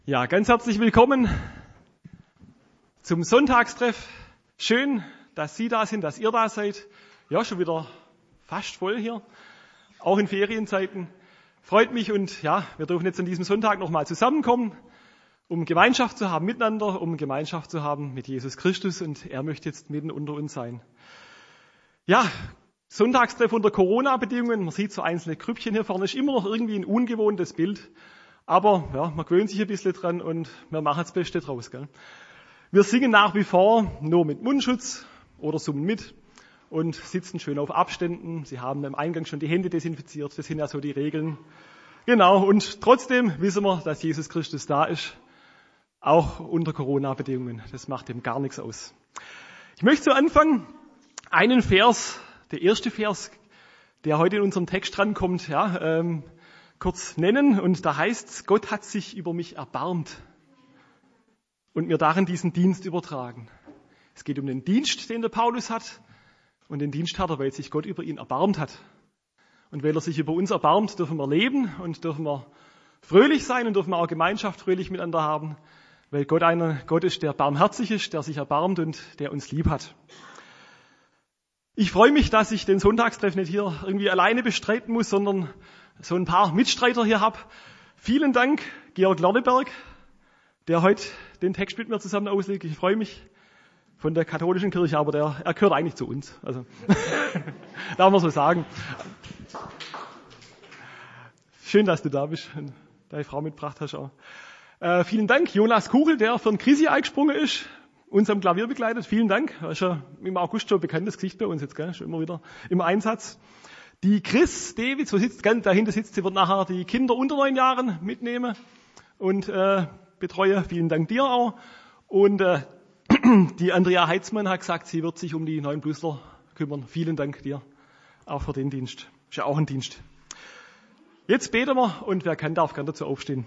Ja, ganz herzlich willkommen zum Sonntagstreff. Schön, dass Sie da sind, dass ihr da seid. Ja, schon wieder fast voll hier, auch in Ferienzeiten. Freut mich und ja, wir dürfen jetzt an diesem Sonntag nochmal zusammenkommen, um Gemeinschaft zu haben miteinander, um Gemeinschaft zu haben mit Jesus Christus und er möchte jetzt mitten unter uns sein. Ja, Sonntagstreff unter Corona-Bedingungen. Man sieht so einzelne Grüppchen hier vorne, ist immer noch irgendwie ein ungewohntes Bild. Aber ja, man gewöhnt sich ein bisschen dran und wir machen das Beste draus. Gell? Wir singen nach wie vor nur mit Mundschutz oder summen mit und sitzen schön auf Abständen. Sie haben am Eingang schon die Hände desinfiziert, das sind ja so die Regeln. Genau, und trotzdem wissen wir, dass Jesus Christus da ist, auch unter Corona-Bedingungen. Das macht ihm gar nichts aus. Ich möchte zu Anfang einen Vers, der erste Vers, der heute in unserem Text drankommt, kurz nennen, und da heißt es, Gott hat sich über mich erbarmt und mir darin diesen Dienst übertragen. Es geht um den Dienst, den der Paulus hat, und den Dienst hat er, weil sich Gott über ihn erbarmt hat. Und weil er sich über uns erbarmt, dürfen wir leben und dürfen wir fröhlich sein und dürfen wir auch Gemeinschaft fröhlich miteinander haben, weil Gott einer Gott ist, der barmherzig ist, der sich erbarmt und der uns lieb hat. Ich freue mich, dass ich den Sonntagstreff nicht hier irgendwie alleine bestreiten muss, sondern so ein paar Mitstreiter hier habe. Vielen Dank, Georg Lörneberg, der heute den Text mit mir zusammen auslegt. Ich freue mich, von der katholischen Kirche, aber er gehört eigentlich zu uns. Also darf man so sagen. Schön, dass du da bist und deine Frau mitgebracht hast auch. Vielen Dank, Jonas Kuchel, der für den Chrissy eingesprungen ist, uns am Klavier begleitet. Vielen Dank. Er ist ja im August schon ein bekanntes Gesicht bei uns jetzt, gell? Schon immer wieder im Einsatz. Die Chris Davids, dahinter sitzt, sie wird nachher die Kinder unter 9 Jahren mitnehmen und betreuen. Vielen Dank dir auch. Und die Andrea Heitzmann hat gesagt, sie wird sich um die 9-Plusler kümmern. Vielen Dank dir auch für den Dienst. Ist ja auch ein Dienst. Jetzt beten wir und wer kann, darf gerne dazu aufstehen.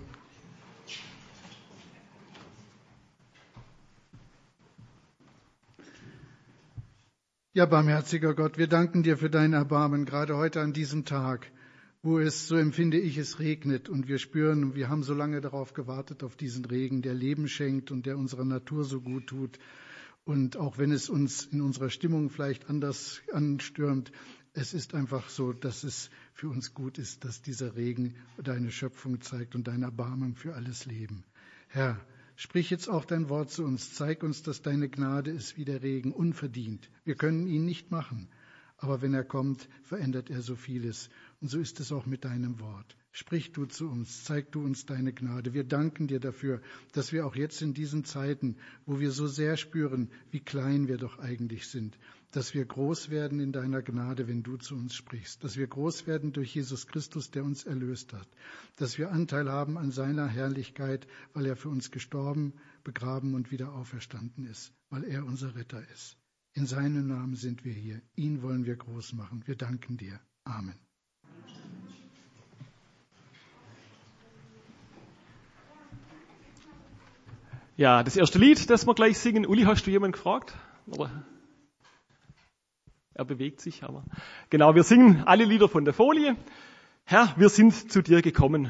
Ja, barmherziger Gott, wir danken dir für dein Erbarmen, gerade heute an diesem Tag, wo es, so empfinde ich, es regnet und wir spüren, wir haben so lange darauf gewartet, auf diesen Regen, der Leben schenkt und der unserer Natur so gut tut. Und auch wenn es uns in unserer Stimmung vielleicht anders anstürmt, es ist einfach so, dass es für uns gut ist, dass dieser Regen deine Schöpfung zeigt und dein Erbarmen für alles Leben. Herr, sprich jetzt auch dein Wort zu uns. Zeig uns, dass deine Gnade ist wie der Regen, unverdient. Wir können ihn nicht machen, aber wenn er kommt, verändert er so vieles. Und so ist es auch mit deinem Wort. Sprich du zu uns, zeig du uns deine Gnade. Wir danken dir dafür, dass wir auch jetzt in diesen Zeiten, wo wir so sehr spüren, wie klein wir doch eigentlich sind, dass wir groß werden in deiner Gnade, wenn du zu uns sprichst, dass wir groß werden durch Jesus Christus, der uns erlöst hat, dass wir Anteil haben an seiner Herrlichkeit, weil er für uns gestorben, begraben und wieder auferstanden ist, weil er unser Retter ist. In seinem Namen sind wir hier. Ihn wollen wir groß machen. Wir danken dir. Amen. Ja, das erste Lied, das wir gleich singen. Uli, hast du jemanden gefragt? Oder? Er bewegt sich, aber genau, wir singen alle Lieder von der Folie. Herr, wir sind zu dir gekommen.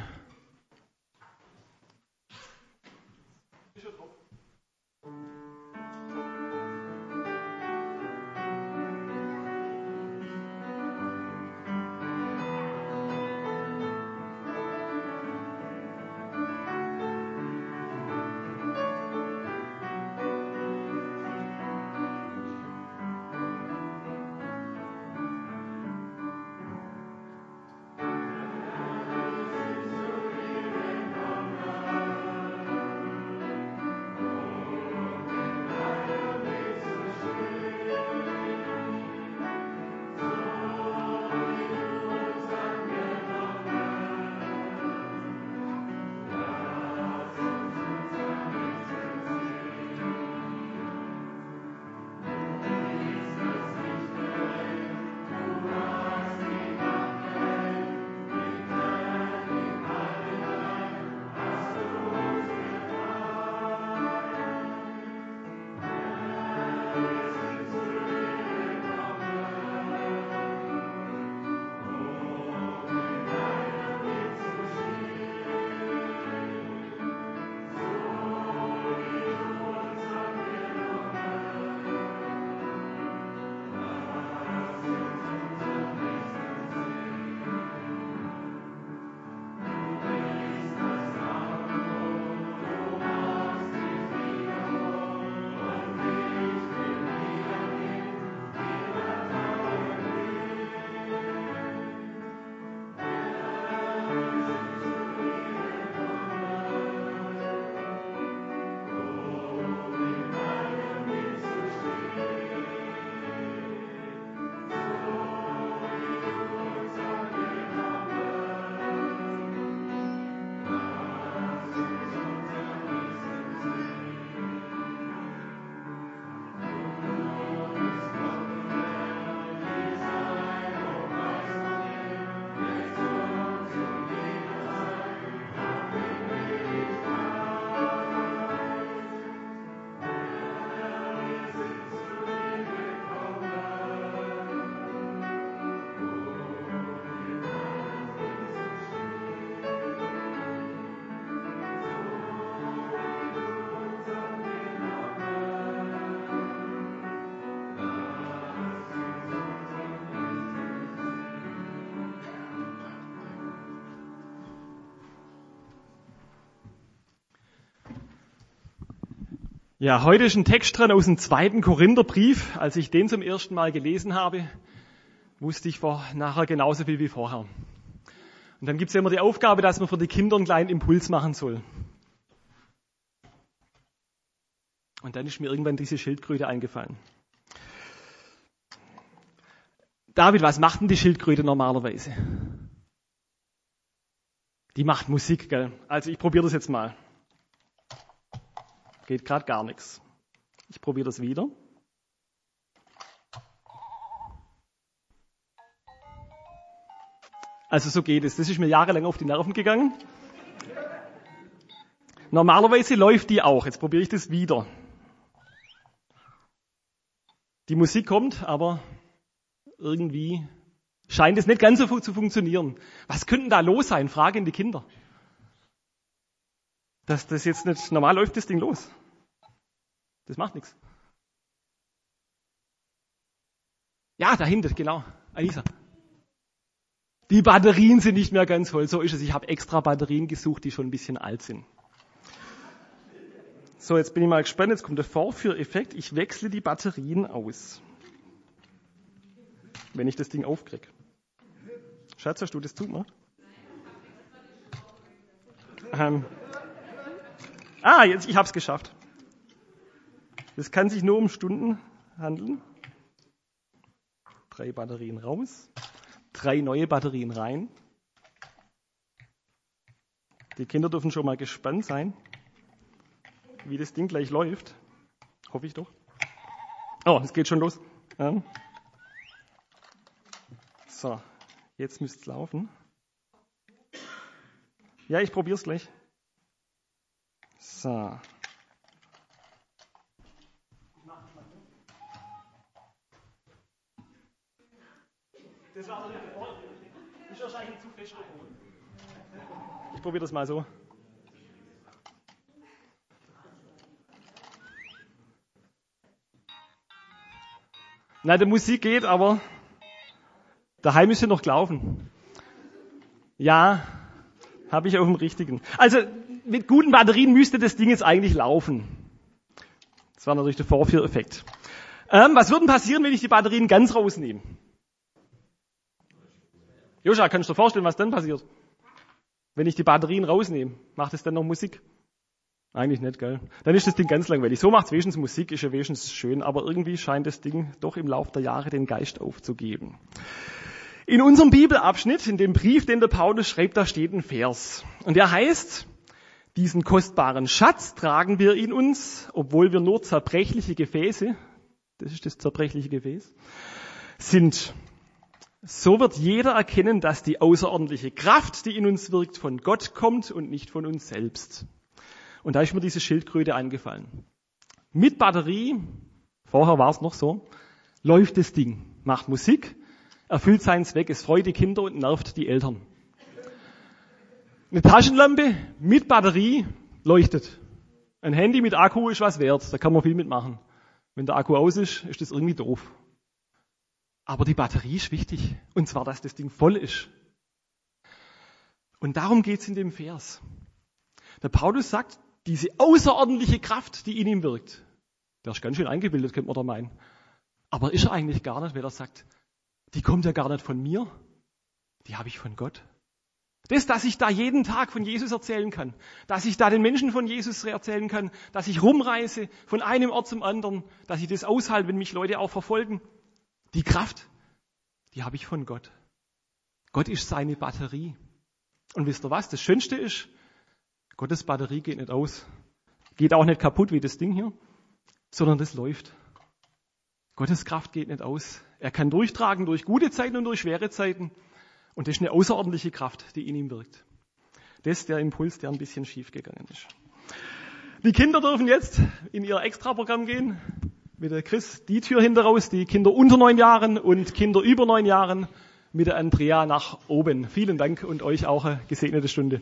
Ja, heute ist ein Text dran aus dem 2. Korintherbrief. Als ich den zum ersten Mal gelesen habe, wusste ich nachher genauso viel wie vorher. Und dann gibt es ja immer die Aufgabe, dass man für die Kinder einen kleinen Impuls machen soll. Und dann ist mir irgendwann diese Schildkröte eingefallen. David, was macht denn die Schildkröte normalerweise? Die macht Musik, gell? Also ich probiere das jetzt mal. Geht gerade gar nichts. Ich probiere das wieder. Also so geht es. Das ist mir jahrelang auf die Nerven gegangen. Normalerweise läuft die auch. Jetzt probiere ich das wieder. Die Musik kommt, aber irgendwie scheint es nicht ganz so zu funktionieren. Was könnte da los sein? Fragen die Kinder. Dass das jetzt nicht normal läuft, das Ding los. Das macht nichts. Ja, dahinter, genau. Alisa. Die Batterien sind nicht mehr ganz voll. So ist es. Ich habe extra Batterien gesucht, die schon ein bisschen alt sind. So, jetzt bin ich mal gespannt. Jetzt kommt der Vorführeffekt. Ich wechsle die Batterien aus. Wenn ich das Ding aufkriege. Schatz, hast du das zugemacht? Jetzt, ich habe es geschafft. Das kann sich nur um Stunden handeln. 3 Batterien raus, 3 neue Batterien rein. Die Kinder dürfen schon mal gespannt sein, wie das Ding gleich läuft. Hoffe ich doch. Oh, es geht schon los. So, jetzt müsste es laufen. Ja, ich probiere es gleich. So. Das war der ist wahrscheinlich zu fest. Ich probiere das mal so. Na, die Musik geht, aber daheim ist sie noch gelaufen. Ja, habe ich auf dem richtigen. Also mit guten Batterien müsste das Ding jetzt eigentlich laufen. Das war natürlich der Vorführeffekt. Was würde denn passieren, wenn ich die Batterien ganz rausnehme? Joscha, kannst du dir vorstellen, was dann passiert? Wenn ich die Batterien rausnehme, macht es dann noch Musik? Eigentlich nicht, gell? Dann ist das Ding ganz langweilig. So macht es wenigstens Musik, ist ja wenigstens schön, aber irgendwie scheint das Ding doch im Laufe der Jahre den Geist aufzugeben. In unserem Bibelabschnitt, in dem Brief, den der Paulus schreibt, da steht ein Vers. Und der heißt, diesen kostbaren Schatz tragen wir in uns, obwohl wir nur zerbrechliche Gefäße, das ist das zerbrechliche Gefäß, sind. So wird jeder erkennen, dass die außerordentliche Kraft, die in uns wirkt, von Gott kommt und nicht von uns selbst. Und da ist mir diese Schildkröte eingefallen. Mit Batterie, vorher war es noch so, läuft das Ding, macht Musik, erfüllt seinen Zweck, es freut die Kinder und nervt die Eltern. Eine Taschenlampe mit Batterie leuchtet. Ein Handy mit Akku ist was wert, da kann man viel mitmachen. Wenn der Akku aus ist, ist das irgendwie doof. Aber die Batterie ist wichtig. Und zwar, dass das Ding voll ist. Und darum geht es in dem Vers. Der Paulus sagt, diese außerordentliche Kraft, die in ihm wirkt, der ist ganz schön eingebildet, könnte man da meinen. Aber ist er eigentlich gar nicht, weil er sagt, die kommt ja gar nicht von mir, die habe ich von Gott. Das, dass ich da jeden Tag von Jesus erzählen kann, dass ich da den Menschen von Jesus erzählen kann, dass ich rumreise von einem Ort zum anderen, dass ich das aushalte, wenn mich Leute auch verfolgen, die Kraft, die habe ich von Gott. Gott ist seine Batterie. Und wisst ihr was? Das Schönste ist, Gottes Batterie geht nicht aus. Geht auch nicht kaputt wie das Ding hier, sondern das läuft. Gottes Kraft geht nicht aus. Er kann durchtragen durch gute Zeiten und durch schwere Zeiten. Und das ist eine außerordentliche Kraft, die in ihm wirkt. Das ist der Impuls, der ein bisschen schief gegangen ist. Die Kinder dürfen jetzt in ihr Extraprogramm gehen. Mit der Chris die Tür hinter raus, die Kinder unter 9 Jahren und Kinder über 9 Jahren mit der Andrea nach oben. Vielen Dank und euch auch eine gesegnete Stunde.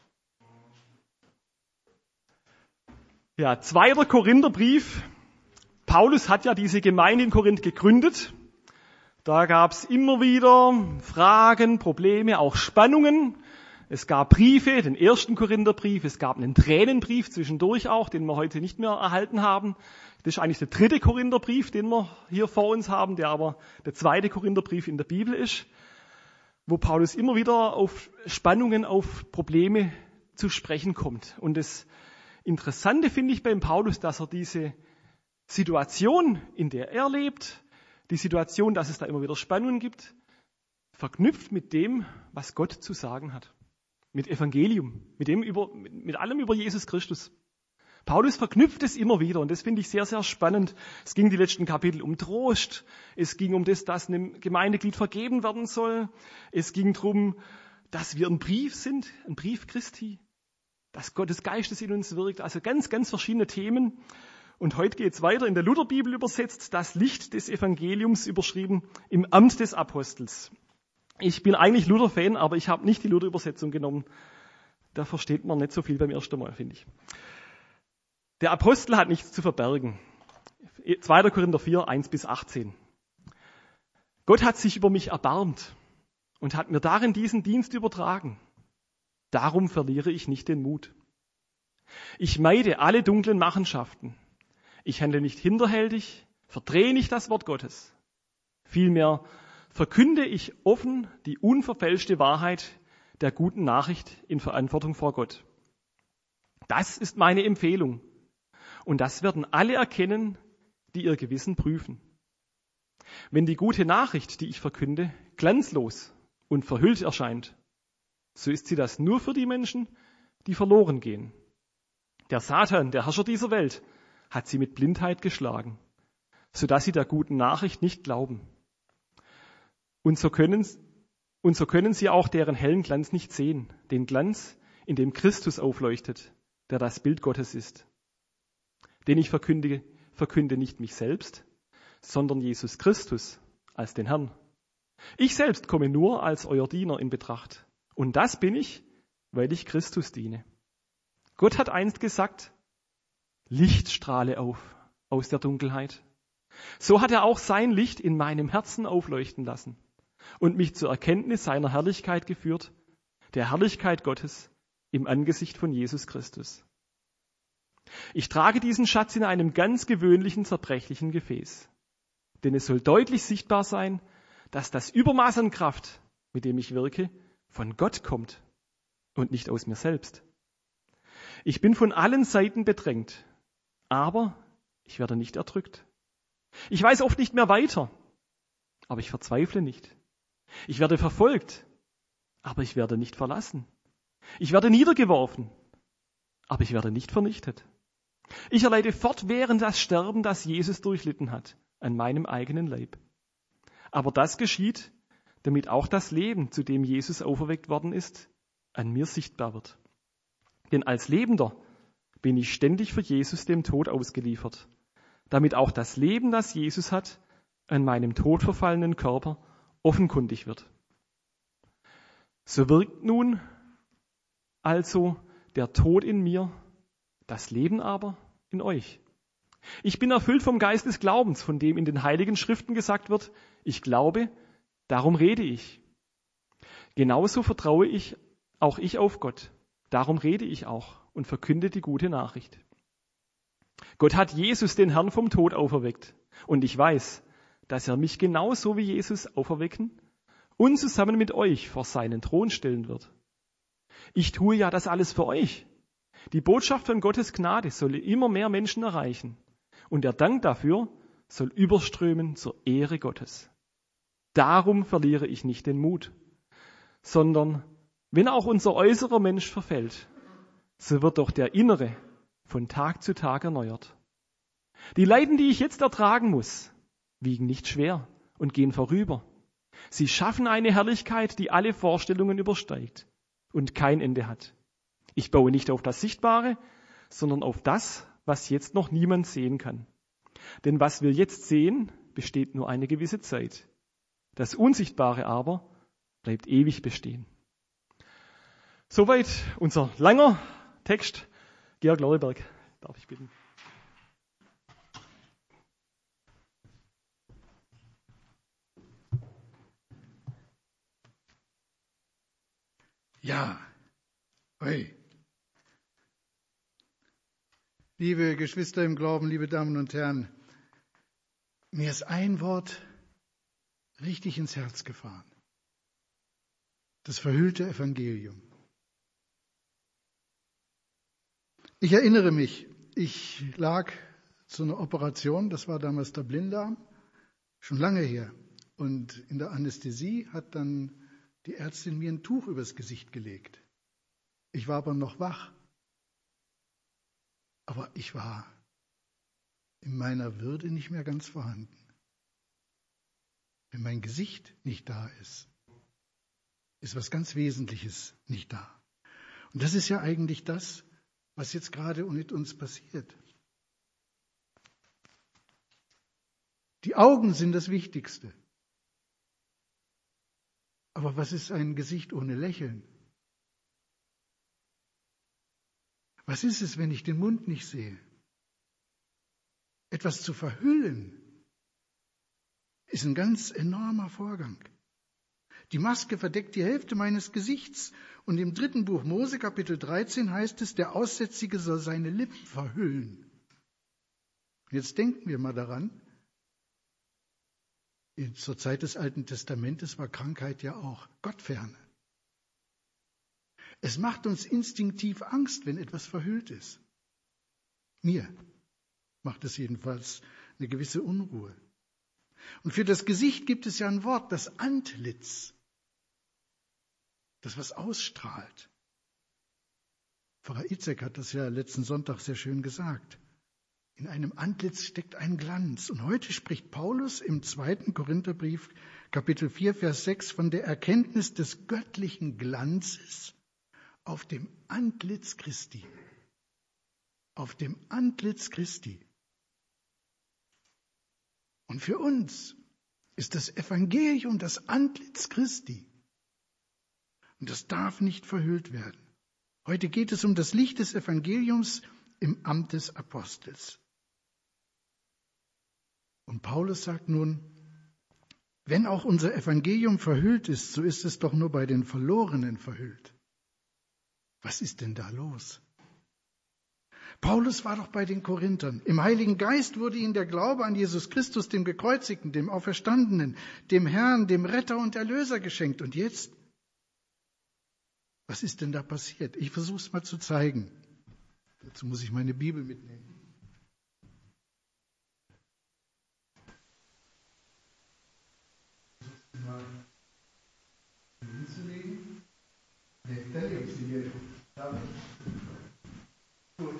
Ja, 2. Korintherbrief, Paulus hat ja diese Gemeinde in Korinth gegründet. Da gab es immer wieder Fragen, Probleme, auch Spannungen. Es gab Briefe, den ersten Korintherbrief, es gab einen Tränenbrief zwischendurch auch, den wir heute nicht mehr erhalten haben. Das ist eigentlich der 3. Korintherbrief, den wir hier vor uns haben, der aber der 2. Korintherbrief in der Bibel ist, wo Paulus immer wieder auf Spannungen, auf Probleme zu sprechen kommt. Und das Interessante finde ich beim Paulus, dass er diese Situation, in der er lebt, die Situation, dass es da immer wieder Spannungen gibt, verknüpft mit dem, was Gott zu sagen hat. Mit Evangelium, mit allem über Jesus Christus. Paulus verknüpft es immer wieder und das finde ich sehr, sehr spannend. Es ging die letzten Kapitel um Trost. Es ging um das, dass einem Gemeindeglied vergeben werden soll. Es ging darum, dass wir ein Brief sind, ein Brief Christi, dass Gottes Geistes in uns wirkt. Also ganz, ganz verschiedene Themen. Und heute geht es weiter in der Lutherbibel übersetzt, das Licht des Evangeliums überschrieben im Amt des Apostels. Ich bin eigentlich Luther-Fan, aber ich habe nicht die Luther-Übersetzung genommen. Da versteht man nicht so viel beim ersten Mal, finde ich. Der Apostel hat nichts zu verbergen. 2. Korinther 4, 1-18. Gott hat sich über mich erbarmt und hat mir darin diesen Dienst übertragen. Darum verliere ich nicht den Mut. Ich meide alle dunklen Machenschaften. Ich handle nicht hinterhältig, verdrehe nicht das Wort Gottes. Vielmehr verkünde ich offen die unverfälschte Wahrheit der guten Nachricht in Verantwortung vor Gott. Das ist meine Empfehlung. Und das werden alle erkennen, die ihr Gewissen prüfen. Wenn die gute Nachricht, die ich verkünde, glanzlos und verhüllt erscheint, so ist sie das nur für die Menschen, die verloren gehen. Der Satan, der Herrscher dieser Welt, hat sie mit Blindheit geschlagen, sodass sie der guten Nachricht nicht glauben. Und so können sie auch deren hellen Glanz nicht sehen, den Glanz, in dem Christus aufleuchtet, der das Bild Gottes ist. Denn ich verkünde nicht mich selbst, sondern Jesus Christus als den Herrn. Ich selbst komme nur als euer Diener in Betracht. Und das bin ich, weil ich Christus diene. Gott hat einst gesagt, Licht strahle auf aus der Dunkelheit. So hat er auch sein Licht in meinem Herzen aufleuchten lassen und mich zur Erkenntnis seiner Herrlichkeit geführt, der Herrlichkeit Gottes im Angesicht von Jesus Christus. Ich trage diesen Schatz in einem ganz gewöhnlichen, zerbrechlichen Gefäß. Denn es soll deutlich sichtbar sein, dass das Übermaß an Kraft, mit dem ich wirke, von Gott kommt und nicht aus mir selbst. Ich bin von allen Seiten bedrängt, aber ich werde nicht erdrückt. Ich weiß oft nicht mehr weiter, aber ich verzweifle nicht. Ich werde verfolgt, aber ich werde nicht verlassen. Ich werde niedergeworfen, aber ich werde nicht vernichtet. Ich erleide fortwährend das Sterben, das Jesus durchlitten hat, an meinem eigenen Leib. Aber das geschieht, damit auch das Leben, zu dem Jesus auferweckt worden ist, an mir sichtbar wird. Denn als Lebender bin ich ständig für Jesus dem Tod ausgeliefert, damit auch das Leben, das Jesus hat, an meinem todverfallenen Körper offenkundig wird. So wirkt nun also der Tod in mir, das Leben aber in euch. Ich bin erfüllt vom Geist des Glaubens, von dem in den Heiligen Schriften gesagt wird, ich glaube, darum rede ich. Genauso vertraue ich auf Gott. Darum rede ich auch und verkünde die gute Nachricht. Gott hat Jesus, den Herrn, vom Tod auferweckt. Und ich weiß, dass er mich genauso wie Jesus auferwecken und zusammen mit euch vor seinen Thron stellen wird. Ich tue ja das alles für euch. Die Botschaft von Gottes Gnade soll immer mehr Menschen erreichen. Und der Dank dafür soll überströmen zur Ehre Gottes. Darum verliere ich nicht den Mut, sondern wenn auch unser äußerer Mensch verfällt, so wird doch der innere von Tag zu Tag erneuert. Die Leiden, die ich jetzt ertragen muss, wiegen nicht schwer und gehen vorüber. Sie schaffen eine Herrlichkeit, die alle Vorstellungen übersteigt und kein Ende hat. Ich baue nicht auf das Sichtbare, sondern auf das, was jetzt noch niemand sehen kann. Denn was wir jetzt sehen, besteht nur eine gewisse Zeit. Das Unsichtbare aber bleibt ewig bestehen. Soweit unser langer Text. Georg Lorbeck, darf ich bitten. Ja, hey. Liebe Geschwister im Glauben, liebe Damen und Herren, mir ist ein Wort richtig ins Herz gefahren. Das verhüllte Evangelium. Ich erinnere mich, ich lag zu einer Operation, das war damals der Blinddarm, schon lange her. Und in der Anästhesie hat dann die Ärztin mir ein Tuch übers Gesicht gelegt. Ich war aber noch wach. Aber ich war in meiner Würde nicht mehr ganz vorhanden. Wenn mein Gesicht nicht da ist, ist was ganz Wesentliches nicht da. Und das ist ja eigentlich das, was jetzt gerade mit uns passiert. Die Augen sind das Wichtigste. Aber was ist ein Gesicht ohne Lächeln? Was ist es, wenn ich den Mund nicht sehe? Etwas zu verhüllen ist ein ganz enormer Vorgang. Die Maske verdeckt die Hälfte meines Gesichts. Und im 3. Buch Mose, Kapitel 13, heißt es, der Aussätzige soll seine Lippen verhüllen. Jetzt denken wir mal daran, zur Zeit des Alten Testamentes war Krankheit ja auch Gottferne. Es macht uns instinktiv Angst, wenn etwas verhüllt ist. Mir macht es jedenfalls eine gewisse Unruhe. Und für das Gesicht gibt es ja ein Wort, das Antlitz. Das, was ausstrahlt. Pfarrer Itzek hat das ja letzten Sonntag sehr schön gesagt. In einem Antlitz steckt ein Glanz. Und heute spricht Paulus im 2. Korintherbrief, Kapitel 4, Vers 6, von der Erkenntnis des göttlichen Glanzes auf dem Antlitz Christi. Auf dem Antlitz Christi. Und für uns ist das Evangelium das Antlitz Christi. Und das darf nicht verhüllt werden. Heute geht es um das Licht des Evangeliums im Amt des Apostels. Und Paulus sagt nun, wenn auch unser Evangelium verhüllt ist, so ist es doch nur bei den Verlorenen verhüllt. Was ist denn da los? Paulus war doch bei den Korinthern. Im Heiligen Geist wurde ihnen der Glaube an Jesus Christus, dem Gekreuzigten, dem Auferstandenen, dem Herrn, dem Retter und Erlöser geschenkt. Und jetzt? Was ist denn da passiert? Ich versuche es mal zu zeigen. Dazu muss ich meine Bibel mitnehmen. Mal hinzulegen. Da legst du hier. Gut.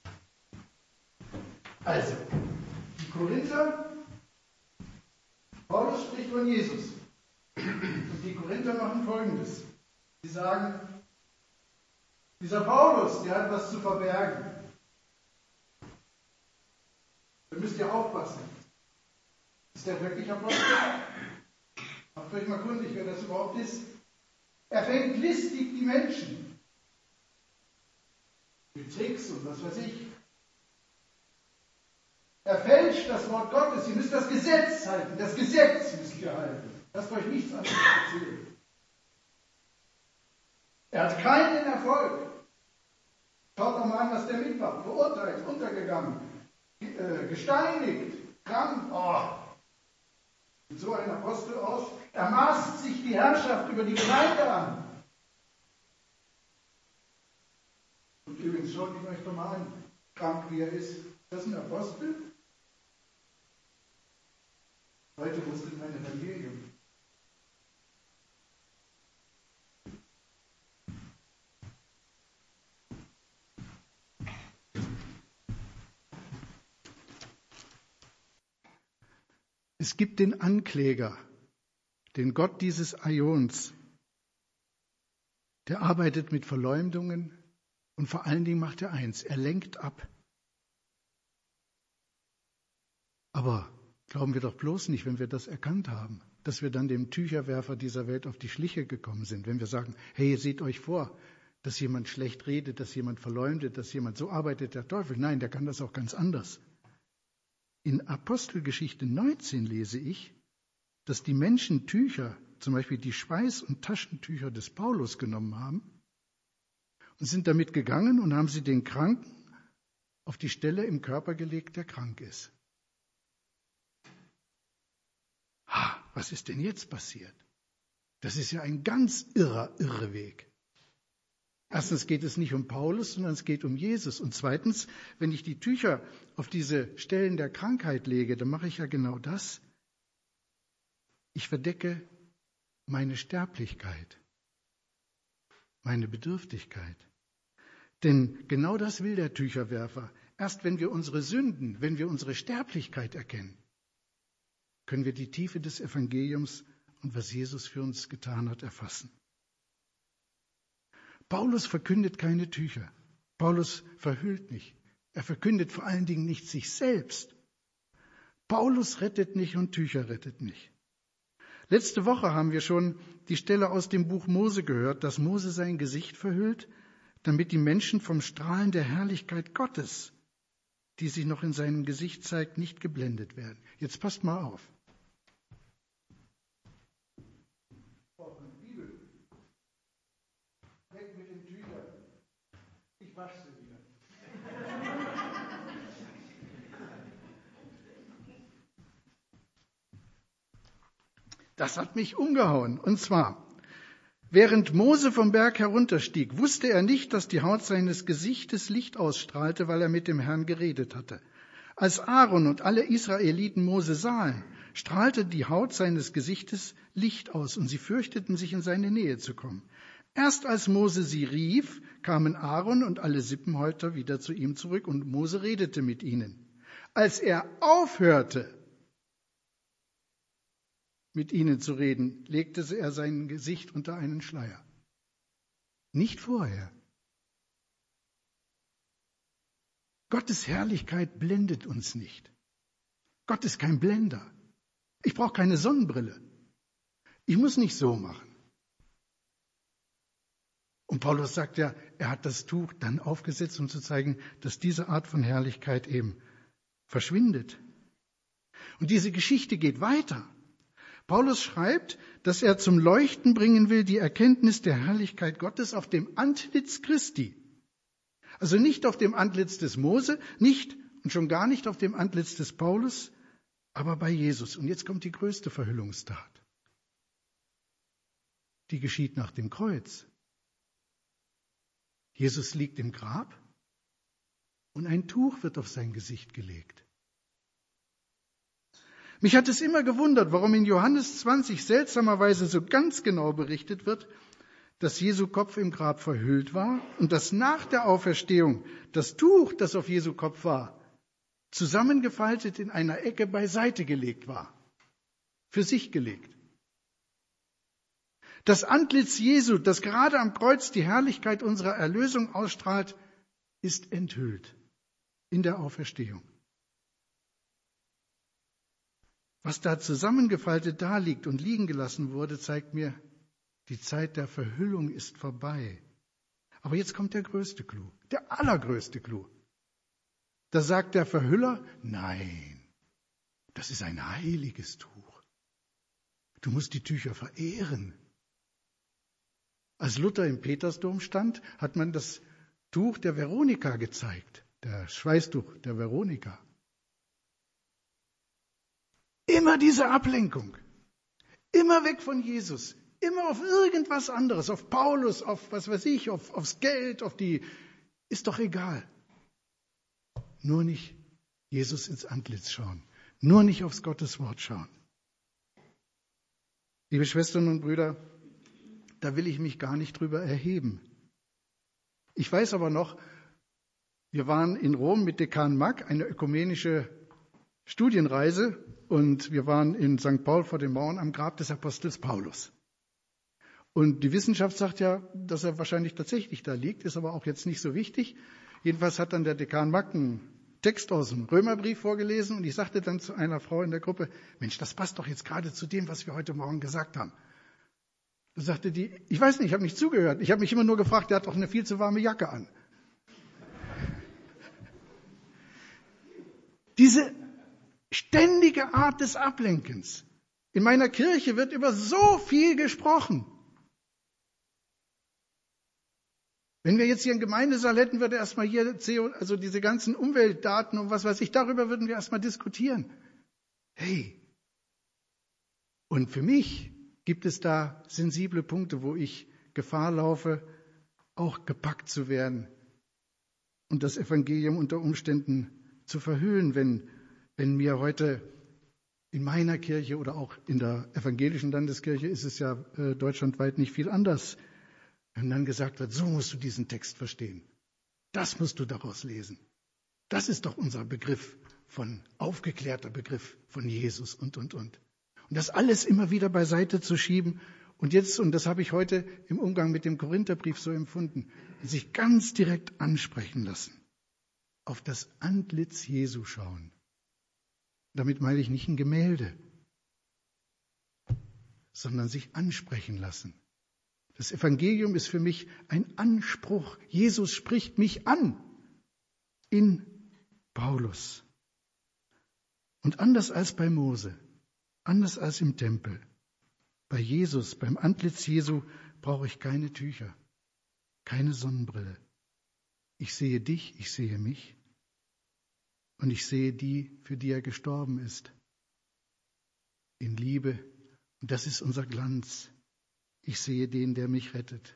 Also, die Korinther, Paulus spricht von Jesus. Und die Korinther machen Folgendes. Sie sagen, dieser Paulus, der hat was zu verbergen. Da müsst ihr aufpassen. Ist der wirklich Apostel? Macht euch mal kundig, wer das überhaupt ist. Er fängt listig die Menschen. Mit Tricks und was weiß ich. Er fälscht das Wort Gottes. Ihr müsst das Gesetz halten. Das Gesetz müsst ihr halten. Lasst euch nichts anderes erzählen. Er hat keinen Erfolg. Schaut doch mal an, was der mitmacht. Verurteilt, untergegangen, gesteinigt, krank. Oh. Sieht so ein Apostel aus. Er maßt sich die Herrschaft über die Gemeinde an. Und übrigens, schaut ihn euch doch mal an, krank wie er ist. Ist das ein Apostel? Heute wusste mein Evangelium. Es gibt den Ankläger, den Gott dieses Aions. Der arbeitet mit Verleumdungen und vor allen Dingen macht er eins, er lenkt ab. Aber glauben wir doch bloß nicht, wenn wir das erkannt haben, dass wir dann dem Tücherwerfer dieser Welt auf die Schliche gekommen sind, wenn wir sagen, hey, seht euch vor, dass jemand schlecht redet, dass jemand verleumdet, dass jemand so arbeitet, der Teufel. Nein, der kann das auch ganz anders. In Apostelgeschichte 19 lese ich, dass die Menschen Tücher zum Beispiel die Schweiß- und Taschentücher des Paulus genommen haben und sind damit gegangen und haben sie den Kranken auf die Stelle im Körper gelegt, der krank ist. Was ist denn jetzt passiert? Das ist ja ein ganz irre Weg. Erstens geht es nicht um Paulus, sondern es geht um Jesus. Und zweitens, wenn ich die Tücher auf diese Stellen der Krankheit lege, dann mache ich ja genau das. Ich verdecke meine Sterblichkeit, meine Bedürftigkeit. Denn genau das will der Tücherwerfer. Erst wenn wir unsere Sünden, wenn wir unsere Sterblichkeit erkennen, können wir die Tiefe des Evangeliums und was Jesus für uns getan hat, erfassen. Paulus verkündet keine Tücher. Paulus verhüllt nicht. Er verkündet vor allen Dingen nicht sich selbst. Paulus rettet nicht und Tücher rettet nicht. Letzte Woche haben wir schon die Stelle aus dem Buch Mose gehört, dass Mose sein Gesicht verhüllt, damit die Menschen vom Strahlen der Herrlichkeit Gottes, die sich noch in seinem Gesicht zeigt, nicht geblendet werden. Jetzt passt mal auf. Weg mit den Tüchern. Ich wasche sie wieder. Das hat mich umgehauen. Und zwar, während Mose vom Berg herunterstieg, wusste er nicht, dass die Haut seines Gesichtes Licht ausstrahlte, weil er mit dem Herrn geredet hatte. Als Aaron und alle Israeliten Mose sahen, strahlte die Haut seines Gesichtes Licht aus und sie fürchteten sich, in seine Nähe zu kommen. Erst als Mose sie rief, kamen Aaron und alle Sippenhäuter wieder zu ihm zurück und Mose redete mit ihnen. Als er aufhörte, mit ihnen zu reden, legte er sein Gesicht unter einen Schleier. Nicht vorher. Gottes Herrlichkeit blendet uns nicht. Gott ist kein Blender. Ich brauche keine Sonnenbrille. Ich muss nicht so machen. Und Paulus sagt ja, er hat das Tuch dann aufgesetzt, um zu zeigen, dass diese Art von Herrlichkeit eben verschwindet. Und diese Geschichte geht weiter. Paulus schreibt, dass er zum Leuchten bringen will die Erkenntnis der Herrlichkeit Gottes auf dem Antlitz Christi. Also nicht auf dem Antlitz des Mose, nicht und schon gar nicht auf dem Antlitz des Paulus, aber bei Jesus. Und jetzt kommt die größte Verhüllungstat. Die geschieht nach dem Kreuz. Jesus liegt im Grab und ein Tuch wird auf sein Gesicht gelegt. Mich hat es immer gewundert, warum in Johannes 20 seltsamerweise so ganz genau berichtet wird, dass Jesu Kopf im Grab verhüllt war und dass nach der Auferstehung das Tuch, das auf Jesu Kopf war, zusammengefaltet in einer Ecke beiseite gelegt war, für sich gelegt. Das Antlitz Jesu, das gerade am Kreuz die Herrlichkeit unserer Erlösung ausstrahlt, ist enthüllt in der Auferstehung. Was da zusammengefaltet da liegt und liegen gelassen wurde, zeigt mir, die Zeit der Verhüllung ist vorbei. Aber jetzt kommt der größte Clou, der allergrößte Clou. Da sagt der Verhüller, nein, das ist ein heiliges Tuch. Du musst die Tücher verehren. Als Luther im Petersdom stand, hat man das Tuch der Veronika gezeigt, das Schweißtuch der Veronika. Immer diese Ablenkung, immer weg von Jesus, immer auf irgendwas anderes, auf Paulus, auf was weiß ich, aufs Geld, ist doch egal. Nur nicht Jesus ins Antlitz schauen, nur nicht aufs Gotteswort schauen. Liebe Schwestern und Brüder, da will ich mich gar nicht drüber erheben. Ich weiß aber noch, wir waren in Rom mit Dekan Mack, eine ökumenische Studienreise, und wir waren in St. Paul vor den Mauern am Grab des Apostels Paulus. Und die Wissenschaft sagt ja, dass er wahrscheinlich tatsächlich da liegt, ist aber auch jetzt nicht so wichtig. Jedenfalls hat dann der Dekan Mack einen Text aus dem Römerbrief vorgelesen und ich sagte dann zu einer Frau in der Gruppe, Mensch, das passt doch jetzt gerade zu dem, was wir heute Morgen gesagt haben. Da sagte die, ich weiß nicht, ich habe nicht zugehört. Ich habe mich immer nur gefragt, der hat doch eine viel zu warme Jacke an. Diese ständige Art des Ablenkens, In meiner Kirche wird über so viel gesprochen. Wenn wir jetzt hier einen Gemeindesaal hätten, würde erstmal hier also diese ganzen Umweltdaten und was weiß ich, darüber würden wir erstmal diskutieren. Hey, und für mich gibt es da sensible Punkte, wo ich Gefahr laufe, auch gepackt zu werden und das Evangelium unter Umständen zu verhüllen, wenn mir heute in meiner Kirche oder auch in der evangelischen Landeskirche ist es ja deutschlandweit nicht viel anders, wenn dann gesagt wird, so musst du diesen Text verstehen. Das musst du daraus lesen. Das ist doch unser Begriff aufgeklärter Begriff von Jesus und. Und das alles immer wieder beiseite zu schieben und jetzt, und das habe ich heute im Umgang mit dem Korintherbrief so empfunden, sich ganz direkt ansprechen lassen. Auf das Antlitz Jesu schauen. Damit meine ich nicht ein Gemälde, sondern sich ansprechen lassen. Das Evangelium ist für mich ein Anspruch. Jesus spricht mich an in Paulus. Und anders als bei Mose, anders als im Tempel, bei Jesus, beim Antlitz Jesu brauche ich keine Tücher, keine Sonnenbrille. Ich sehe dich, ich sehe mich und ich sehe die, für die er gestorben ist. In Liebe. Und das ist unser Glanz. Ich sehe den, der mich rettet.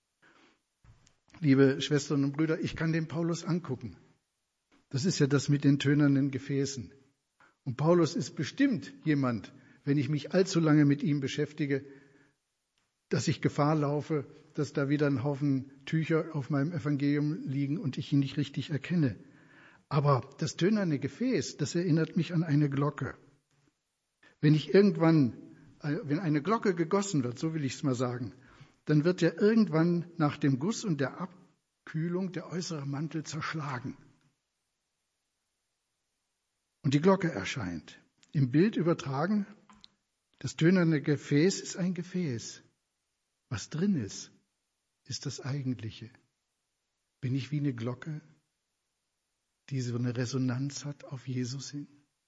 Liebe Schwestern und Brüder, ich kann den Paulus angucken. Das ist ja das mit den tönernen Gefäßen. Und Paulus ist bestimmt jemand, wenn ich mich allzu lange mit ihm beschäftige, dass ich Gefahr laufe, dass da wieder ein Haufen Tücher auf meinem Evangelium liegen und ich ihn nicht richtig erkenne. Aber das tönerne Gefäß, das erinnert mich an eine Glocke. Wenn eine Glocke gegossen wird, so will ich es mal sagen, dann wird ja irgendwann nach dem Guss und der Abkühlung der äußere Mantel zerschlagen. Und die Glocke erscheint. Im Bild übertragen, das tönerne Gefäß ist ein Gefäß. Was drin ist, ist das Eigentliche. Bin ich wie eine Glocke, die so eine Resonanz hat auf Jesus hin?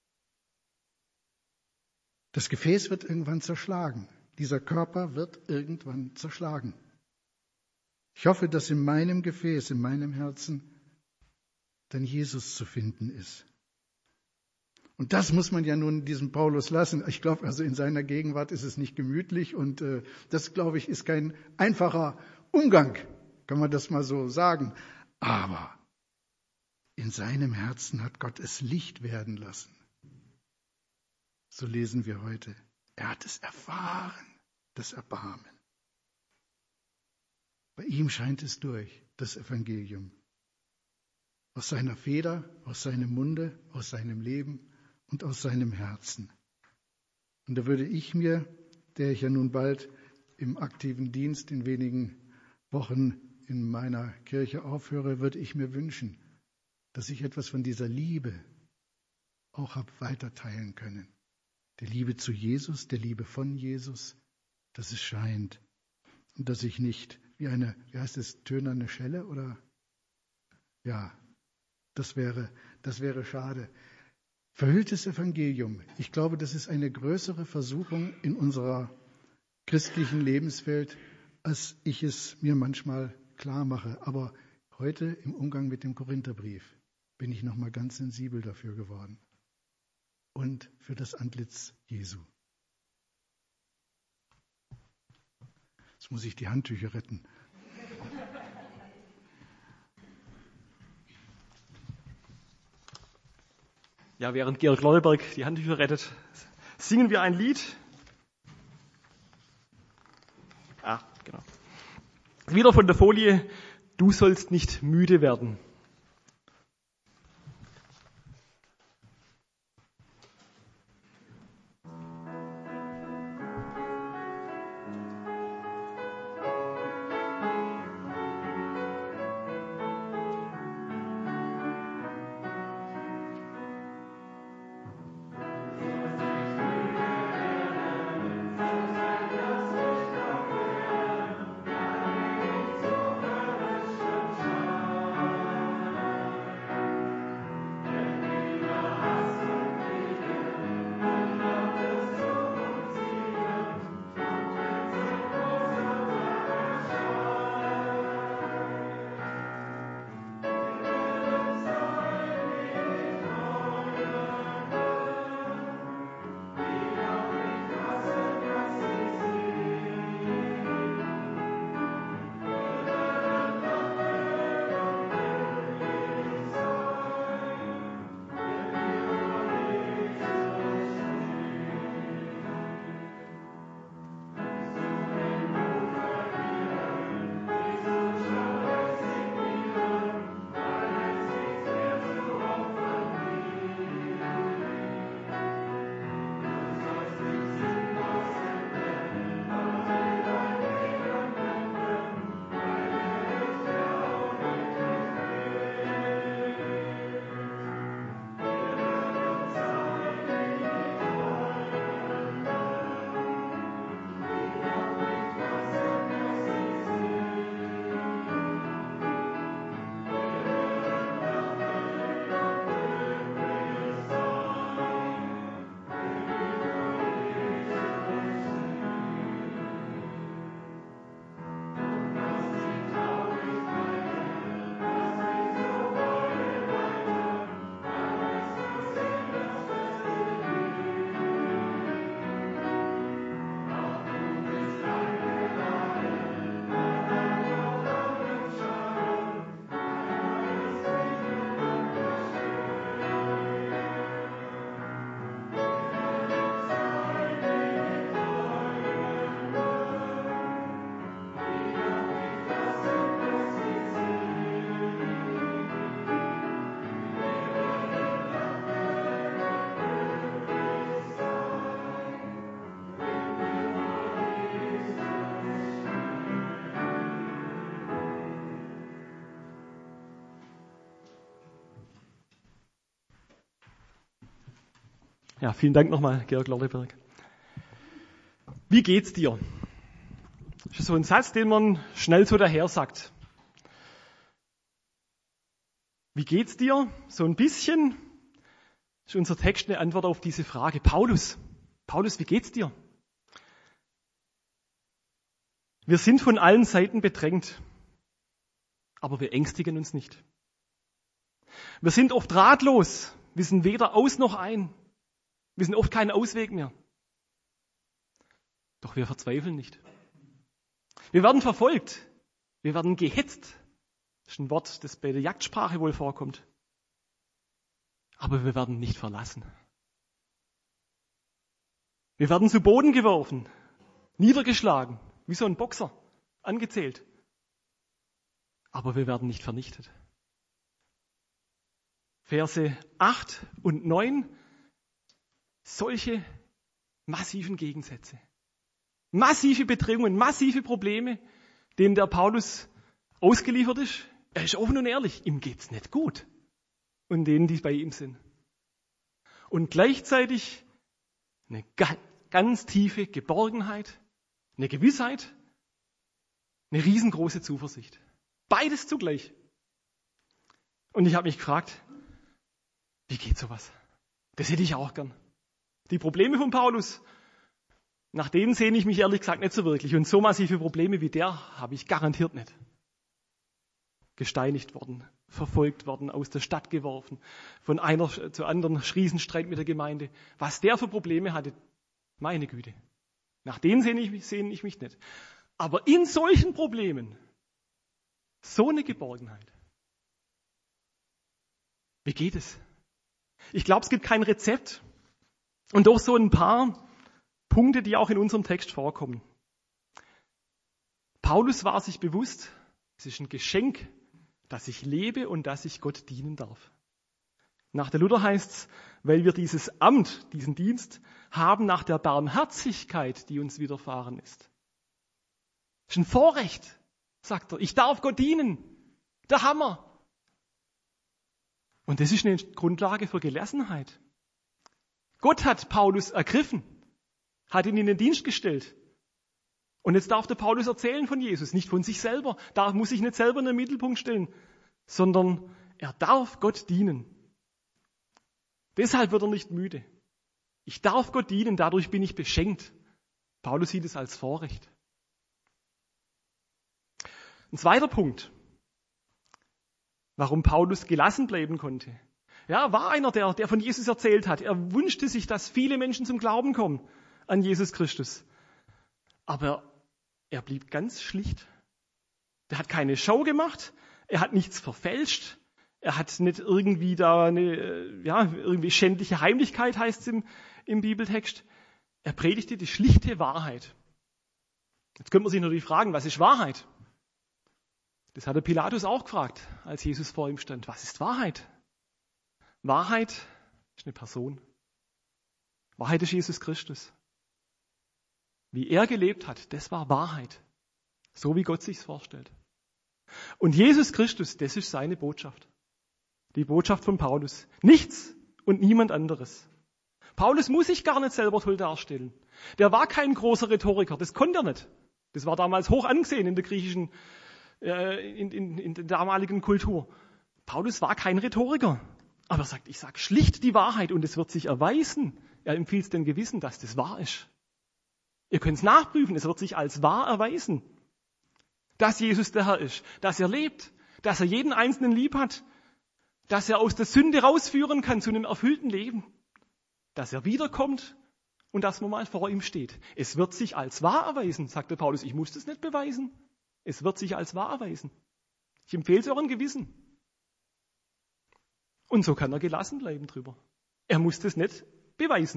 Das Gefäß wird irgendwann zerschlagen. Dieser Körper wird irgendwann zerschlagen. Ich hoffe, dass in meinem Gefäß, in meinem Herzen, dann Jesus zu finden ist. Und das muss man ja nun diesem Paulus lassen. Ich glaube, also in seiner Gegenwart ist es nicht gemütlich und das, glaube ich, ist kein einfacher Umgang, kann man das mal so sagen. Aber in seinem Herzen hat Gott es Licht werden lassen. So lesen wir heute. Er hat es erfahren, das Erbarmen. Bei ihm scheint es durch, das Evangelium. Aus seiner Feder, aus seinem Munde, aus seinem Leben und aus seinem Herzen. Und da würde ich mir, der ich ja nun bald im aktiven Dienst in wenigen Wochen in meiner Kirche aufhöre, würde ich mir wünschen, dass ich etwas von dieser Liebe auch habe weiterteilen können. Der Liebe zu Jesus, der Liebe von Jesus, dass es scheint. Und dass ich nicht wie eine, tönerne Schelle oder? Ja, das wäre schade. Verhülltes Evangelium. Ich glaube, das ist eine größere Versuchung in unserer christlichen Lebenswelt, als ich es mir manchmal klar mache. Aber heute im Umgang mit dem Korintherbrief bin ich nochmal ganz sensibel dafür geworden. Und für das Antlitz Jesu. Jetzt muss ich die Handtücher retten. Ja, während Georg Leuberg die Handtücher rettet, singen wir ein Lied. Genau. Wieder von der Folie, du sollst nicht müde werden. Ja, vielen Dank nochmal, Georg Lorleberg. Wie geht's dir? Das ist so ein Satz, den man schnell so daher sagt. Wie geht's dir? So ein bisschen ist unser Text eine Antwort auf diese Frage. Paulus, wie geht's dir? Wir sind von allen Seiten bedrängt, aber wir ängstigen uns nicht. Wir sind oft ratlos, wissen weder aus noch ein, wissen oft keinen Ausweg mehr. Doch wir verzweifeln nicht. Wir werden verfolgt, wir werden gehetzt. Das ist ein Wort, das bei der Jagdsprache wohl vorkommt. Aber wir werden nicht verlassen. Wir werden zu Boden geworfen, niedergeschlagen, wie so ein Boxer, angezählt. Aber wir werden nicht vernichtet. Verse 8 und 9, solche massiven Gegensätze. Massive Bedrängungen, massive Probleme, denen der Paulus ausgeliefert ist. Er ist offen und ehrlich, ihm geht's nicht gut. Und denen, die bei ihm sind. Und gleichzeitig eine ganz tiefe Geborgenheit, eine Gewissheit, eine riesengroße Zuversicht. Beides zugleich. Und ich habe mich gefragt, wie geht sowas? Das hätte ich auch gern. Die Probleme von Paulus, nach denen sehne ich mich ehrlich gesagt nicht so wirklich. Und so massive Probleme wie der habe ich garantiert nicht. Gesteinigt worden, verfolgt worden, aus der Stadt geworfen, von einer zur anderen, Riesenstreit mit der Gemeinde. Was der für Probleme hatte, meine Güte. Nach denen sehne ich mich nicht. Aber in solchen Problemen, so eine Geborgenheit. Wie geht es? Ich glaube, es gibt kein Rezept. Und doch so ein paar Punkte, die auch in unserem Text vorkommen. Paulus war sich bewusst, es ist ein Geschenk, dass ich lebe und dass ich Gott dienen darf. Nach der Luther heißt es, weil wir dieses Amt, diesen Dienst haben nach der Barmherzigkeit, die uns widerfahren ist. Das ist ein Vorrecht, sagt er. Ich darf Gott dienen. Der Hammer. Und das ist eine Grundlage für Gelassenheit. Gott hat Paulus ergriffen, hat ihn in den Dienst gestellt. Und jetzt darf der Paulus erzählen von Jesus, nicht von sich selber. Da muss sich nicht selber in den Mittelpunkt stellen, sondern er darf Gott dienen. Deshalb wird er nicht müde. Ich darf Gott dienen, dadurch bin ich beschenkt. Paulus sieht es als Vorrecht. Ein zweiter Punkt, warum Paulus gelassen bleiben konnte. Ja, war einer, der von Jesus erzählt hat. Er wünschte sich, dass viele Menschen zum Glauben kommen an Jesus Christus. Aber er blieb ganz schlicht. Er hat keine Show gemacht. Er hat nichts verfälscht. Er hat nicht irgendwie da irgendwie schändliche Heimlichkeit, heißt es im Bibeltext. Er predigte die schlichte Wahrheit. Jetzt könnte man sich natürlich fragen, was ist Wahrheit? Das hatte Pilatus auch gefragt, als Jesus vor ihm stand. Was ist Wahrheit? Wahrheit ist eine Person. Wahrheit ist Jesus Christus. Wie er gelebt hat, das war Wahrheit. So wie Gott sich's vorstellt. Und Jesus Christus, das ist seine Botschaft. Die Botschaft von Paulus. Nichts und niemand anderes. Paulus muss sich gar nicht selber toll darstellen. Der war kein großer Rhetoriker, das konnte er nicht. Das war damals hoch angesehen in der griechischen, in der damaligen Kultur. Paulus war kein Rhetoriker. Aber er sagt, ich sage schlicht die Wahrheit und es wird sich erweisen. Er empfiehlt dem Gewissen, dass das wahr ist. Ihr könnt es nachprüfen, es wird sich als wahr erweisen. Dass Jesus der Herr ist, dass er lebt, dass er jeden Einzelnen lieb hat, dass er aus der Sünde rausführen kann zu einem erfüllten Leben, dass er wiederkommt und dass man mal vor ihm steht. Es wird sich als wahr erweisen, sagte Paulus. Ich muss das nicht beweisen. Es wird sich als wahr erweisen. Ich empfehle es euren Gewissen. Und so kann er gelassen bleiben drüber. Er muss das nicht beweisen.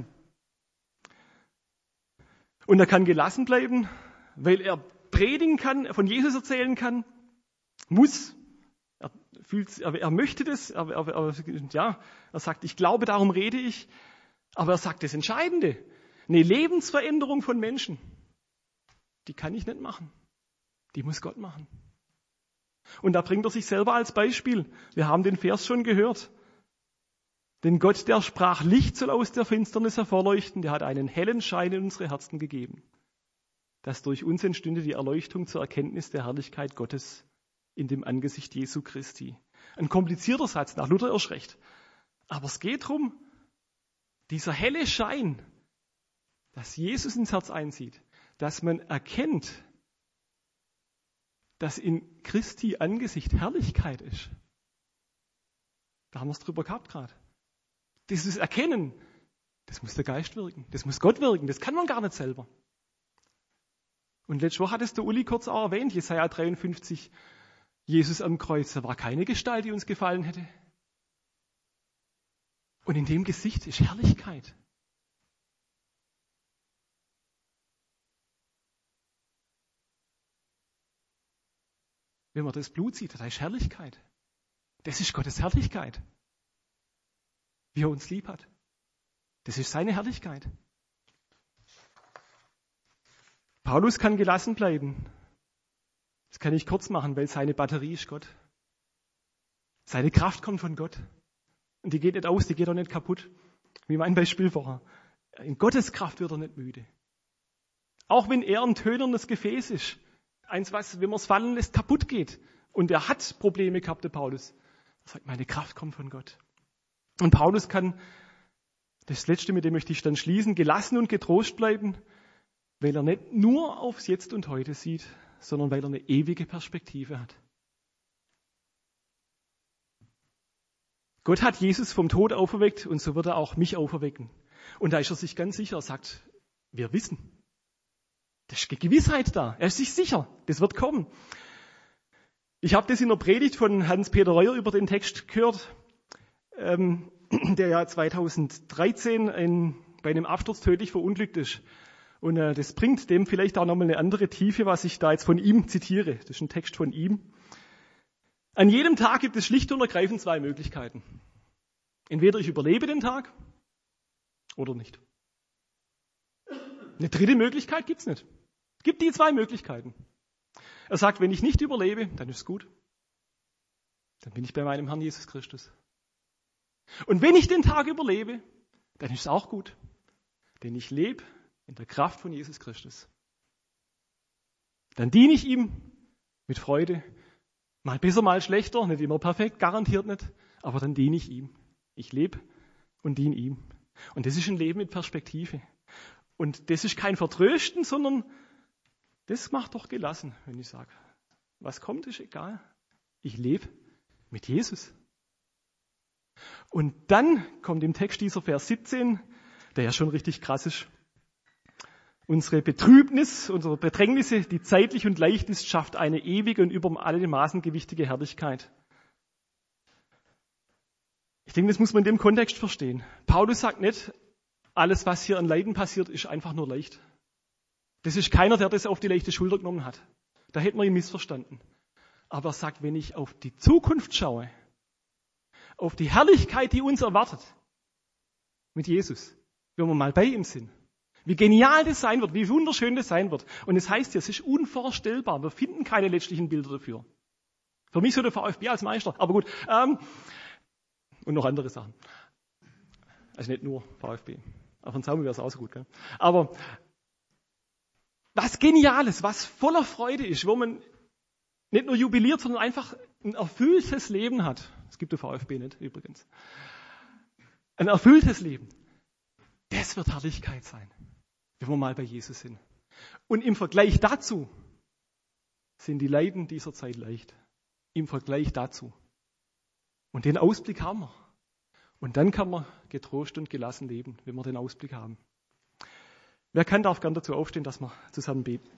Und er kann gelassen bleiben, weil er predigen kann, von Jesus erzählen kann, muss. Er möchte das, er sagt, ich glaube, darum rede ich. Aber er sagt das Entscheidende, eine Lebensveränderung von Menschen, die kann ich nicht machen. Die muss Gott machen. Und da bringt er sich selber als Beispiel. Wir haben den Vers schon gehört. Denn Gott, der sprach, Licht soll aus der Finsternis hervorleuchten, der hat einen hellen Schein in unsere Herzen gegeben, dass durch uns entstünde die Erleuchtung zur Erkenntnis der Herrlichkeit Gottes in dem Angesicht Jesu Christi. Ein komplizierter Satz, nach Luther erst recht. Aber es geht darum, dieser helle Schein, dass Jesus ins Herz einzieht, dass man erkennt, dass in Christi Angesicht Herrlichkeit ist. Da haben wir es drüber gehabt gerade. Dieses Erkennen, das muss der Geist wirken, das muss Gott wirken, das kann man gar nicht selber. Und letzte Woche hat es der Uli kurz auch erwähnt, Jesaja 53, Jesus am Kreuz, da war keine Gestalt, die uns gefallen hätte. Und in dem Gesicht ist Herrlichkeit. Wenn man das Blut sieht, da ist Herrlichkeit. Das ist Gottes Herrlichkeit. Wie er uns lieb hat. Das ist seine Herrlichkeit. Paulus kann gelassen bleiben. Das kann ich kurz machen, weil seine Batterie ist Gott. Seine Kraft kommt von Gott. Und die geht nicht aus, die geht auch nicht kaputt. Wie mein Beispiel vorher. In Gottes Kraft wird er nicht müde. Auch wenn er ein tönerndes Gefäß ist. Eins, was, wenn man es fallen lässt, kaputt geht. Und er hat Probleme gehabt, der Paulus. Er sagt, meine Kraft kommt von Gott. Und Paulus kann, das Letzte, mit dem möchte ich dann schließen, gelassen und getrost bleiben, weil er nicht nur aufs Jetzt und Heute sieht, sondern weil er eine ewige Perspektive hat. Gott hat Jesus vom Tod auferweckt und so wird er auch mich auferwecken. Und da ist er sich ganz sicher, er sagt, wir wissen. Da ist Gewissheit da. Er ist sich sicher, das wird kommen. Ich habe das in der Predigt von Hans-Peter Reuer über den Text gehört, der ja 2013 bei einem Absturz tödlich verunglückt ist. Und das bringt dem vielleicht auch nochmal eine andere Tiefe, was ich da jetzt von ihm zitiere. Das ist ein Text von ihm. An jedem Tag gibt es schlicht und ergreifend zwei Möglichkeiten. Entweder ich überlebe den Tag oder nicht. Eine dritte Möglichkeit gibt's nicht. Es gibt die zwei Möglichkeiten. Er sagt, wenn ich nicht überlebe, dann ist es gut. Dann bin ich bei meinem Herrn Jesus Christus. Und wenn ich den Tag überlebe, dann ist es auch gut. Denn ich lebe in der Kraft von Jesus Christus. Dann diene ich ihm mit Freude. Mal besser, mal schlechter, nicht immer perfekt, garantiert nicht. Aber dann diene ich ihm. Ich lebe und diene ihm. Und das ist ein Leben mit Perspektive. Und das ist kein Vertrösten, sondern das macht doch gelassen, wenn ich sage, was kommt, ist egal. Ich lebe mit Jesus. Und dann kommt im Text dieser Vers 17, der ja schon richtig krass ist. Unsere Betrübnis, unsere Bedrängnisse, die zeitlich und leicht ist, schafft eine ewige und über alle Maßen gewichtige Herrlichkeit. Ich denke, das muss man in dem Kontext verstehen. Paulus sagt nicht, alles, was hier an Leiden passiert, ist einfach nur leicht. Das ist keiner, der das auf die leichte Schulter genommen hat. Da hätten wir ihn missverstanden. Aber er sagt, wenn ich auf die Zukunft schaue, auf die Herrlichkeit, die uns erwartet, mit Jesus, wenn wir mal bei ihm sind, wie genial das sein wird, wie wunderschön das sein wird. Und es heißt ja, es ist unvorstellbar. Wir finden keine letztlichen Bilder dafür. Für mich so der VfB als Meister. Aber gut. Und noch andere Sachen. Also nicht nur VfB. Auf dem Zaun wäre es auch so gut. Gell? Aber was Geniales, was voller Freude ist, wo man nicht nur jubiliert, sondern einfach ein erfülltes Leben hat. Es gibt der VfB nicht, übrigens. Ein erfülltes Leben. Das wird Herrlichkeit sein, wenn wir mal bei Jesus sind. Und im Vergleich dazu sind die Leiden dieser Zeit leicht. Im Vergleich dazu. Und den Ausblick haben wir. Und dann kann man getrost und gelassen leben, wenn wir den Ausblick haben. Wer kann, darf gern dazu aufstehen, dass wir zusammen beten.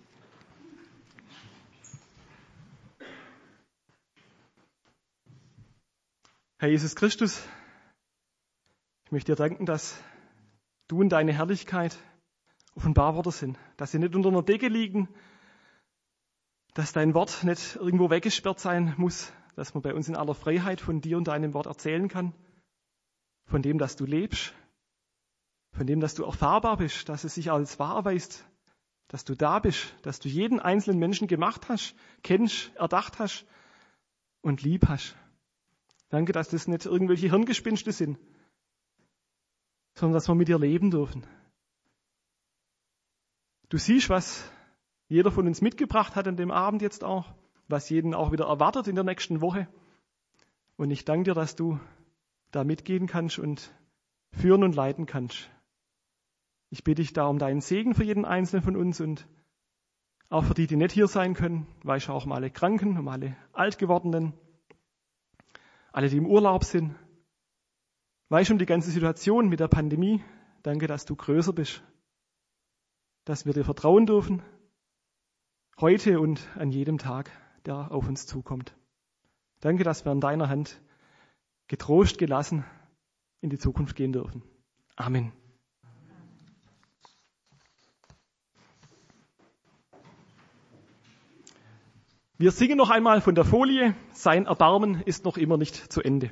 Herr Jesus Christus, ich möchte dir danken, dass du und deine Herrlichkeit offenbar worden sind, dass sie nicht unter einer Decke liegen, dass dein Wort nicht irgendwo weggesperrt sein muss, dass man bei uns in aller Freiheit von dir und deinem Wort erzählen kann, von dem, dass du lebst, von dem, dass du erfahrbar bist, dass es sich als wahr erweist, dass du da bist, dass du jeden einzelnen Menschen gemacht hast, kennst, erdacht hast und lieb hast. Danke, dass das nicht irgendwelche Hirngespinste sind, sondern dass wir mit dir leben dürfen. Du siehst, was jeder von uns mitgebracht hat an dem Abend jetzt auch, was jeden auch wieder erwartet in der nächsten Woche. Und ich danke dir, dass du da mitgehen kannst und führen und leiten kannst. Ich bitte dich da um deinen Segen für jeden Einzelnen von uns und auch für die, die nicht hier sein können. Weißt du auch um alle Kranken, um alle Altgewordenen, alle, die im Urlaub sind. Weißt du um die ganze Situation mit der Pandemie. Danke, dass du größer bist, dass wir dir vertrauen dürfen, heute und an jedem Tag, der auf uns zukommt. Danke, dass wir an deiner Hand getrost, gelassen in die Zukunft gehen dürfen. Amen. Wir singen noch einmal von der Folie, sein Erbarmen ist noch immer nicht zu Ende.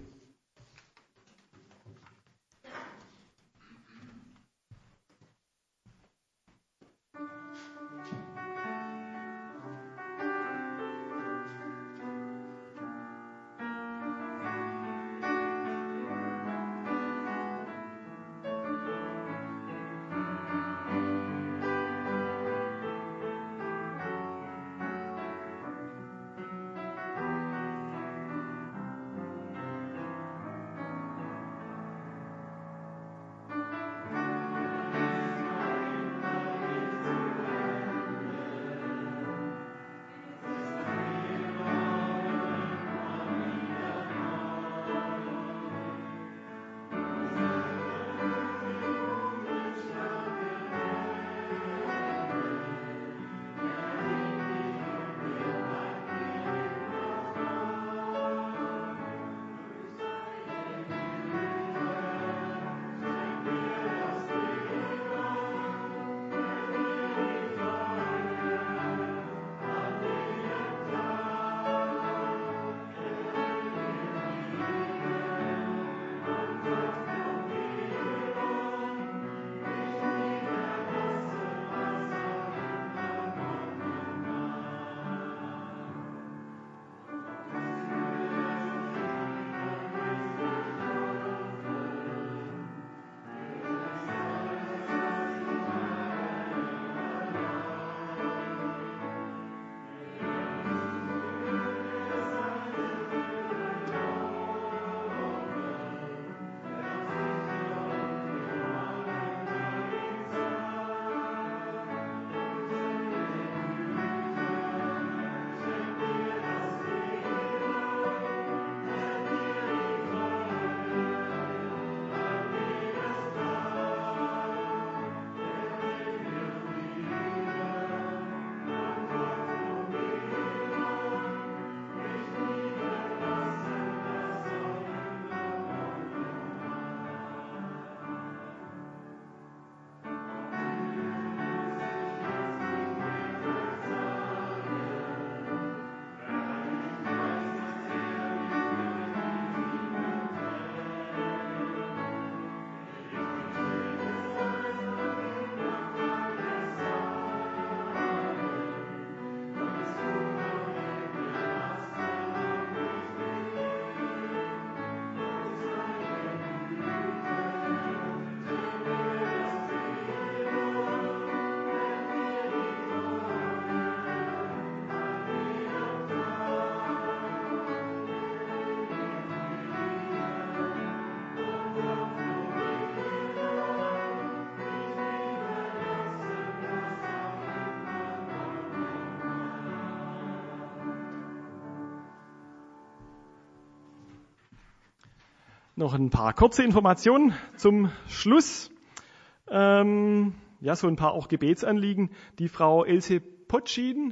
Noch ein paar kurze Informationen zum Schluss. So ein paar auch Gebetsanliegen. Die Frau Else Potschis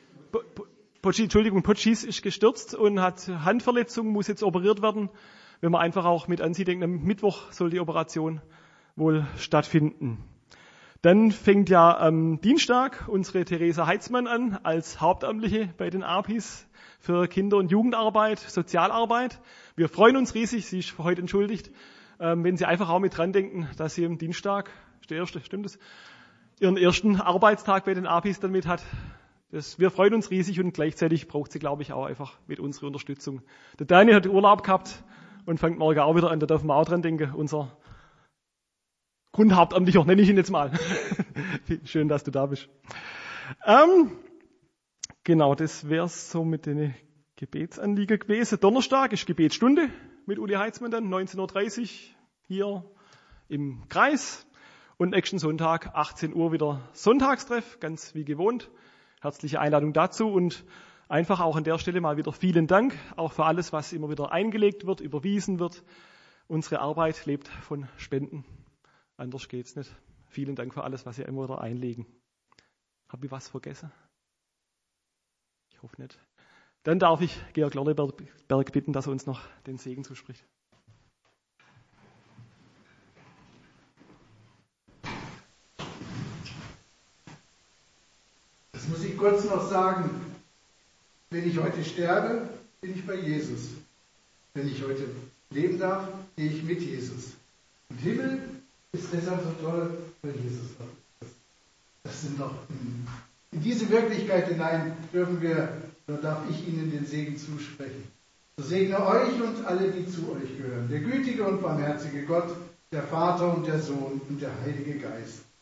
ist gestürzt und hat Handverletzung, muss jetzt operiert werden. Wenn man einfach auch mit ansieht, denkt, am Mittwoch soll die Operation wohl stattfinden. Dann fängt ja am Dienstag unsere Theresa Heitzmann an als Hauptamtliche bei den APIs für Kinder- und Jugendarbeit, Sozialarbeit. Wir freuen uns riesig, sie ist für heute entschuldigt, wenn Sie einfach auch mit dran denken, dass sie am Dienstag, ist der erste, stimmt das, ihren ersten Arbeitstag bei den APIs dann mit hat. Wir freuen uns riesig und gleichzeitig braucht sie, glaube ich, auch einfach mit unserer Unterstützung. Der Daniel hat Urlaub gehabt und fängt morgen auch wieder an, da dürfen wir auch dran denken, unser Grundhauptamtlicher, nenne ich ihn jetzt mal. Schön, dass du da bist. Genau, das wäre so mit den Gebetsanliegen gewesen. Donnerstag ist Gebetsstunde mit Uli Heitzmann dann, 19.30 Uhr hier im Kreis. Und nächsten Sonntag, 18 Uhr wieder Sonntagstreff, ganz wie gewohnt. Herzliche Einladung dazu und einfach auch an der Stelle mal wieder vielen Dank, auch für alles, was immer wieder eingelegt wird, überwiesen wird. Unsere Arbeit lebt von Spenden. Anders geht's nicht. Vielen Dank für alles, was ihr immer wieder einlegen. Habe ich was vergessen? Ich hoffe nicht. Dann darf ich Georg Lorneberg bitten, dass er uns noch den Segen zuspricht. Das muss ich kurz noch sagen. Wenn ich heute sterbe, bin ich bei Jesus. Wenn ich heute leben darf, gehe ich mit Jesus. Und Himmel ist deshalb so toll, weil Jesus da ist. Das sind doch in diese Wirklichkeit hinein dürfen wir, oder darf ich Ihnen den Segen zusprechen. So segne euch und alle, die zu euch gehören. Der gütige und barmherzige Gott, der Vater und der Sohn und der Heilige Geist.